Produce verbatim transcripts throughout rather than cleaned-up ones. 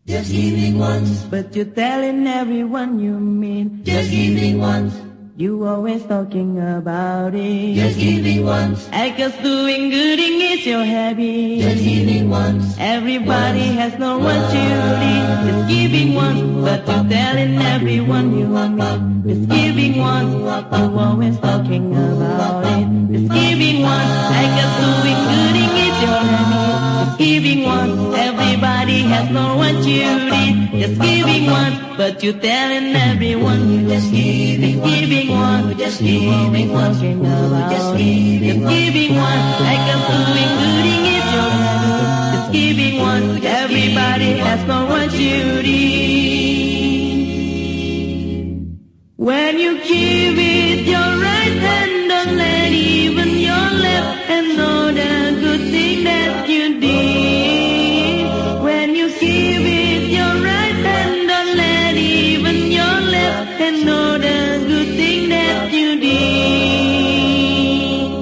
Just giving once, but you're telling everyone you meet. Just giving once, you always talking about it. Just giving once, I guess doing gooding is your habit. Just giving once, everybody once, has no one to lead. Just giving once, but you're telling everyone you meet. Just giving once, you always talking about it. Just giving once, I guess doing gooding is your habit. Just giving once, everybody has no one to lead. Just giving once, but you're telling everyone you just giving just giving one, just giving one, talking about just it. giving Just giving one, like a doing gooding is your habit. Just giving one, everybody has no one to lead. When you give it your right hand, don't let even your left hand know the good thing that you did. When you give it your right hand, don't let even your left hand know the good thing that you did.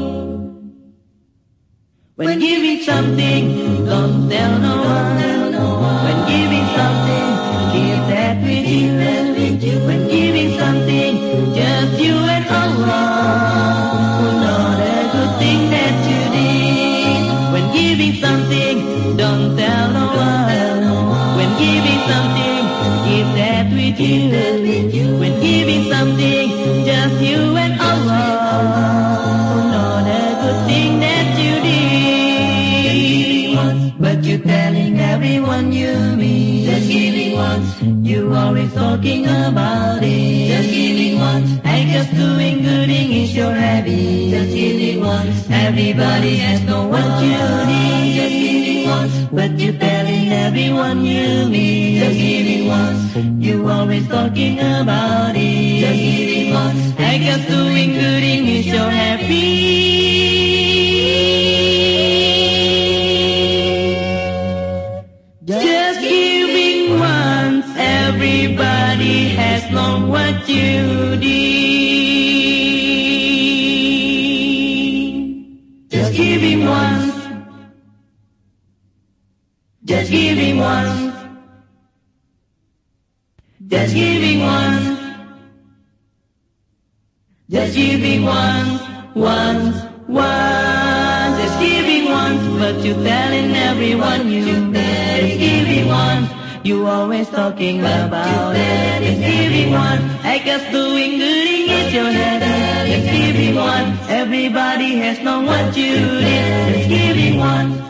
When giving something, don't tell no one. When giving something, give that with you. When giving something, just you and Allah who know the good thing that you did. When giving something, don't tell no one. When giving something, give that with you. When giving something, just you and Allah who know the good thing that you did. But you're telling everyone you meet. Just giving once, you always talking about it. Just giving once, I guess doing gooding is your habit. Just giving once, everybody has no one to lead. Just giving once, but you're telling everyone you meet. Just giving once, you always talking about it. Just giving once, I guess doing gooding is your habit. Just giving once, everybody has known what you did. Just giving once, just giving once, just giving once, just giving once, once, once, just giving once, but you're telling everyone you met. Just giving once, you always talking about it. Just giving once, I guess doing gooding is your habit. Just giving once, everybody has known what you did. Just giving once.